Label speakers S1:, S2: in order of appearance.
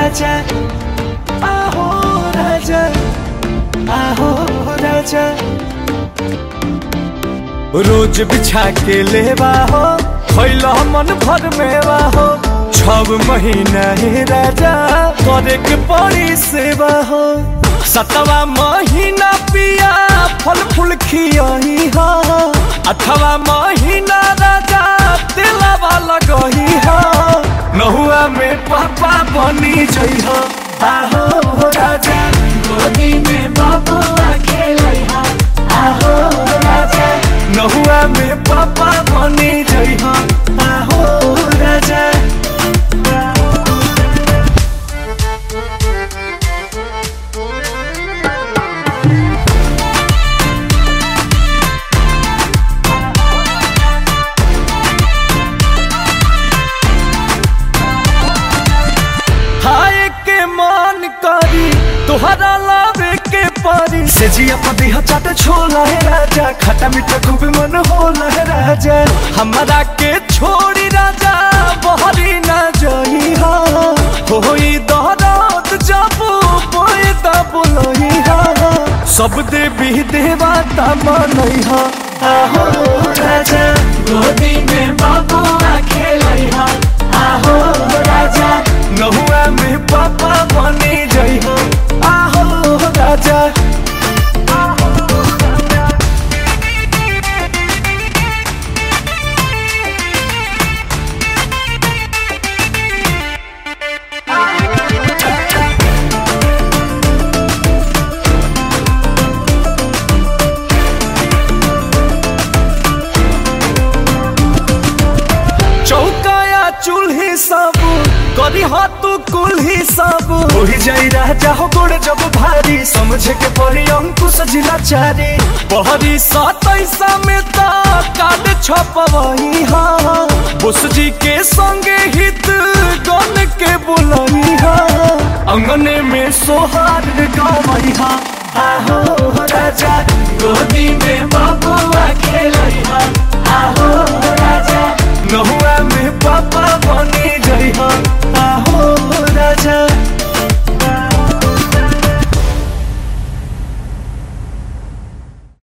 S1: राजा आहो राजा आहो राजा। रोज बिछा के लेवा हो खैला मन भर मेवा हो 6 महीना ही राजा करे के पड़ी सेवा हो। 7वां महीना पिया फल फूल खियाही हो 8वां महीना राजा दिलवा लगही हो 9वां में पापा बनी जई हो आहो राजा गोदी में बबुआ खेलई हो आहो राजा 9वां में पापा बनी जई हो आहो राजा। तोहरा लावे के पारी से जिया पदी चाट छोला है राजा खट्टा मीठा खूब मन होला है राजा। हमारा के छोड़ी राजा बहरी ना जई हो होई दहरात जाबू बोए ता बोलई हो सब देवी देवता मनई हो आहो राजा गोदी में बबुआ खेलई हो आहो राजा 9वां में पापा बनी जई हो आहो राजा। चौकाया चूल्ही सब करी हाथ कुल्ही सब उही जाई राजा हो गोड़ जब भारी समझे के पड़ी अंकुश जिला चारी बहरी 27 में ता कार्ड छपवही हा बोस जी के संगे हित गन के बुलई हा अंगने में सोहार गवई हा आहो राजा गोदी में बबुआ खेलई